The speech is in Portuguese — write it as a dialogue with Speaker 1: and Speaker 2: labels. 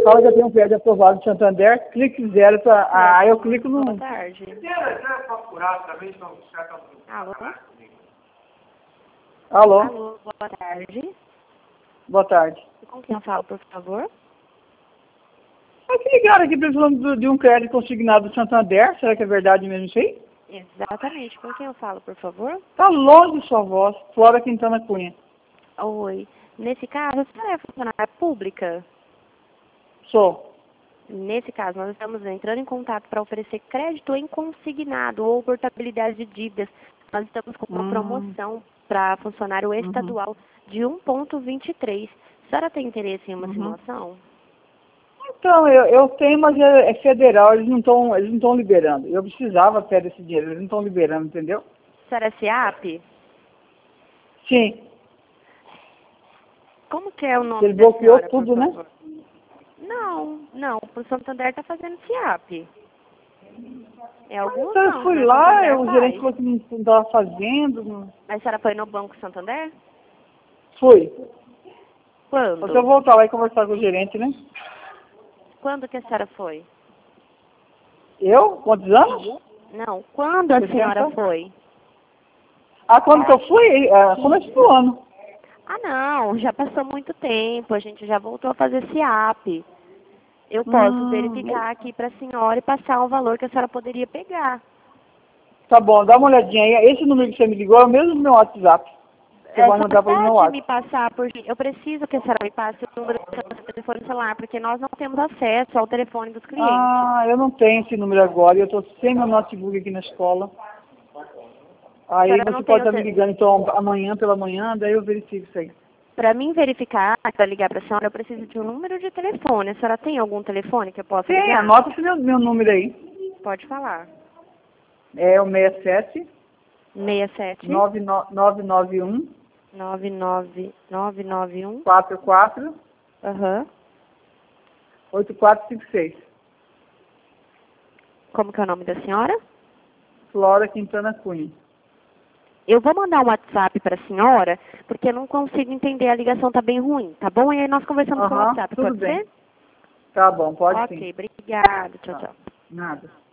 Speaker 1: fala que eu tenho um crédito aprovado de Santander, clique zero, aí eu clico no...
Speaker 2: Boa tarde. Alô?
Speaker 1: Alô?
Speaker 2: Alô, boa tarde.
Speaker 1: Boa tarde.
Speaker 2: Com quem eu falo, por favor?
Speaker 1: Aqui ligaram aqui precisando de um crédito consignado de Santander, será que é verdade mesmo isso aí?
Speaker 2: Exatamente. Com quem eu falo, por favor?
Speaker 1: Tá longe sua voz, Flora Quintana Cunha.
Speaker 2: Oi. Nesse caso, a senhora é funcionária pública?
Speaker 1: Sou.
Speaker 2: Nesse caso, nós estamos entrando em contato para oferecer crédito em consignado ou portabilidade de dívidas. Nós estamos com uma promoção para funcionário estadual de 1,23. A senhora tem interesse em uma simulação?
Speaker 1: Então, eu tenho, mas é federal, eles não estão liberando. Eu precisava até desse dinheiro, eles não estão liberando, entendeu?
Speaker 2: A senhora é SIAP?
Speaker 1: Sim.
Speaker 2: Como que é o nome
Speaker 1: Ele
Speaker 2: da
Speaker 1: bloqueou
Speaker 2: senhora,
Speaker 1: tudo,
Speaker 2: por
Speaker 1: né?
Speaker 2: favor? Não, o Santander está fazendo SIAP. É alguns
Speaker 1: Então eu
Speaker 2: não,
Speaker 1: fui
Speaker 2: né?
Speaker 1: lá,
Speaker 2: Santander
Speaker 1: o gerente
Speaker 2: faz.
Speaker 1: falou que não estava fazendo.
Speaker 2: Mas a senhora foi no Banco Santander?
Speaker 1: Fui.
Speaker 2: Quando?
Speaker 1: Vou voltar lá e conversar com o gerente, né?
Speaker 2: Quando que a senhora foi?
Speaker 1: Eu? Quantos anos?
Speaker 2: Não, quando a
Speaker 1: 60.
Speaker 2: senhora foi?
Speaker 1: Ah, quando que eu fui? Começo do ano.
Speaker 2: Ah, não, já passou muito tempo, a gente já voltou a fazer SIAP. Eu posso verificar aqui para a senhora e passar o valor que a senhora poderia pegar.
Speaker 1: Tá bom, dá uma olhadinha aí. Esse número que você me ligou é o mesmo do meu WhatsApp. Você vai mandar para o meu
Speaker 2: Pode
Speaker 1: WhatsApp.
Speaker 2: me passar, porque eu preciso que a senhora me passe o número do seu telefone celular, porque nós não temos acesso ao telefone dos clientes.
Speaker 1: Ah, eu não tenho esse número agora. Eu estou sem meu notebook aqui na escola. Aí
Speaker 2: Senhora
Speaker 1: você
Speaker 2: não tem
Speaker 1: pode
Speaker 2: o
Speaker 1: estar me ligando, então, amanhã pela manhã, daí eu verifico isso aí.
Speaker 2: Para mim verificar, para ligar para a senhora, eu preciso de um número de telefone. A senhora tem algum telefone que eu possa
Speaker 1: Tem,
Speaker 2: ligar?
Speaker 1: anota esse meu número aí.
Speaker 2: Pode falar.
Speaker 1: É o 67
Speaker 2: 67
Speaker 1: 991
Speaker 2: 991
Speaker 1: 44
Speaker 2: Aham.
Speaker 1: 8456.
Speaker 2: Como que é o nome da senhora?
Speaker 1: Flora Quintana Cunha.
Speaker 2: Eu vou mandar um WhatsApp para a senhora, porque eu não consigo entender, a ligação tá bem ruim, tá bom? E aí nós conversamos pelo WhatsApp,
Speaker 1: Tudo
Speaker 2: pode
Speaker 1: bem.
Speaker 2: ser?
Speaker 1: Tá bom, pode sim.
Speaker 2: Ok, obrigada. Tchau, tchau.
Speaker 1: Nada.